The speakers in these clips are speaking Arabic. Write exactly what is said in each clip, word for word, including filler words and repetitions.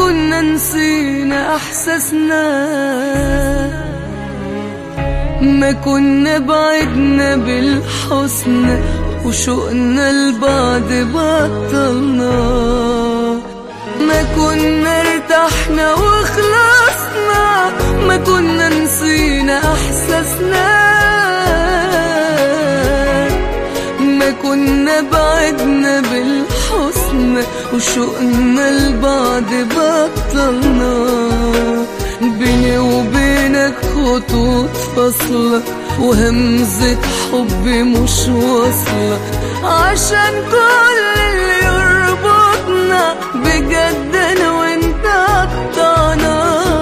كنا نسينا احساسنا، ما كنا بعدنا بالحسن وشوقنا لبعض بطلنا، ما كنا ارتحنا وخلصنا، ما كنا نسينا احساسنا، ما كنا بعدنا بالحسن وشوقنا لبعض بطلنا. بيني وبينك خطوط فاصلة وهمزة حب مش واصلة، عشان كل اللي يربطنا بجد انا وانت قطعنا.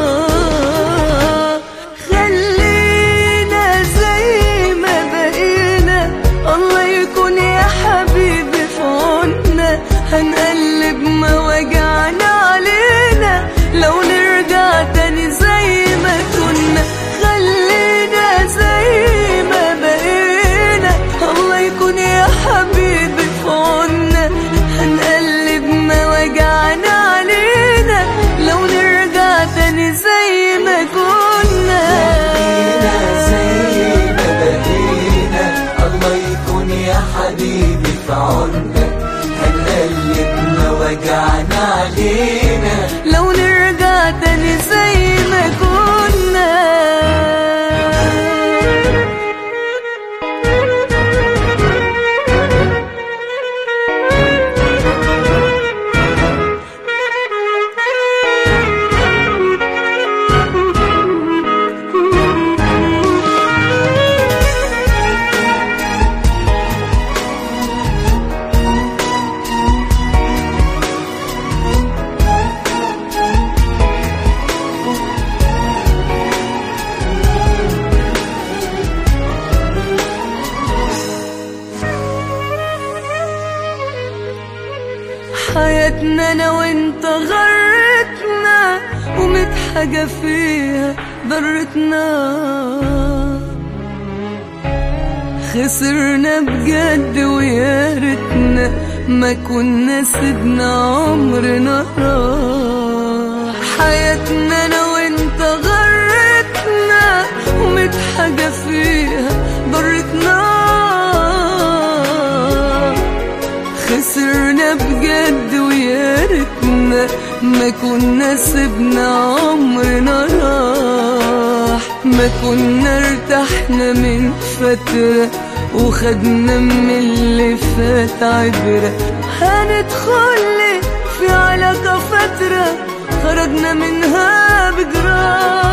خلينا زي ما بقينا، الله يكون يا حبيبي في عنا، هنقلب مواجعنا علينا لو نرجع تاني زي ما كنا. خلينا زي ما بقينا، الله يكون يا حبيبي في عنا، هنقلب مواجعنا علينا لو نرجع تاني زي ما كنا. خلينا زي ما بقينا، الله يكون يا حبيبي في عنا، هنقلب مواجعنا علينا لو نرجع تاني زي ما كنا. حياتنا انا وانت غرتنا، وميت حاجة فيها ضرتنا، خسرنا بجد ويا ريتنا ما كنا سيبنا عمرنا راح. حياتنا انا وانت غرتنا، وميت حاجة فيها ضرتنا، خسرنا بجد ويا ريتنا ما كنا سيبنا عمرنا راح. ما كنا ارتحنا من فترة وخدنا من اللي فات عبرة، هندخل في علاقة فترة خرجنا منها بجراح.